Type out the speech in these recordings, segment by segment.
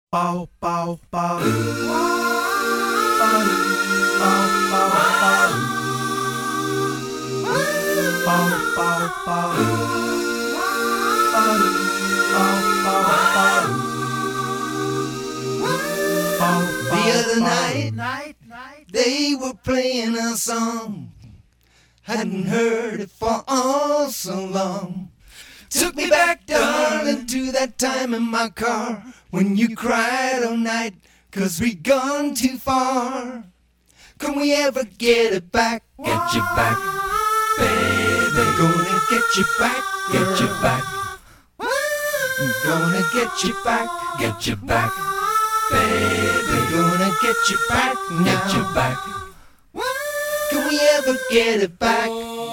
Bow, bow, bow. Bow, bow, bow, bow. Bow, bow, bow. Bow, bow, bow, bow. The other night, they were playing a song. Hadn't heard it for all so long. Took me back, darling, to that time in my car when you cried all night 'cause we'd gone too far. Can we ever get it back? Get you back, baby. Gonna get you back, get you back. Gonna get you back, get you back, baby. Gonna get you back, get you back. Can we ever get it back?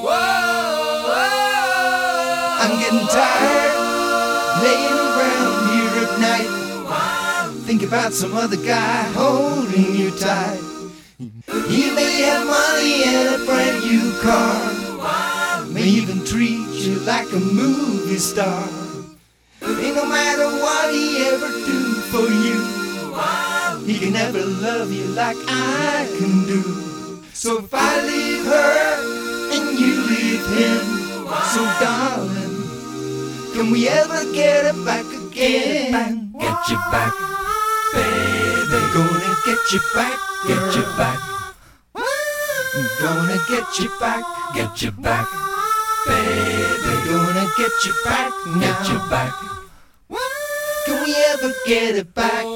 I'm getting tired, laying around here at night. Think about some other guy holding you tight. He may have money and a brand new car, may even treat you like a movie star. Ain't no matter what he ever do for you, he can never love you like I can do. So if I leave her and you leave him, so darling, can we ever get it back again? Get you back, baby. Gonna get you back, get you back. Gonna get you back, get you back, baby. Gonna get you back, get you back. Can we ever get it back?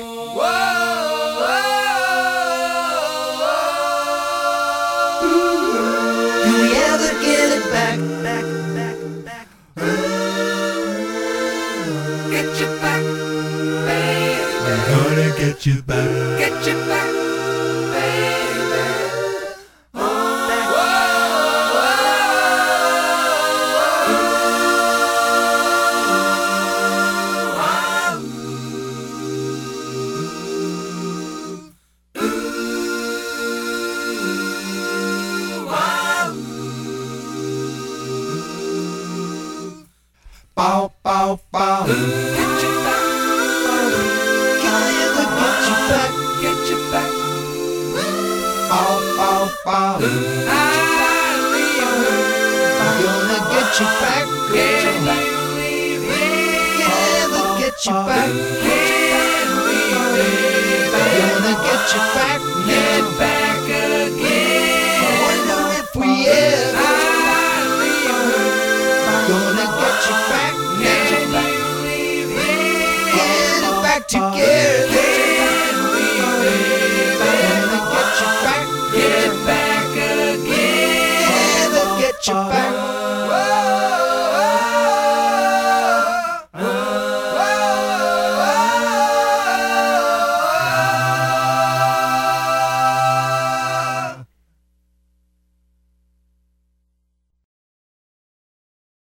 Can we ever get it back? Get you back, baby. Gonna get you back. Get you back, baby. Bow, bow, bow. Get you back. Can I ever get you back? Get you back. Bow, bow, bow. I'm gonna get you back.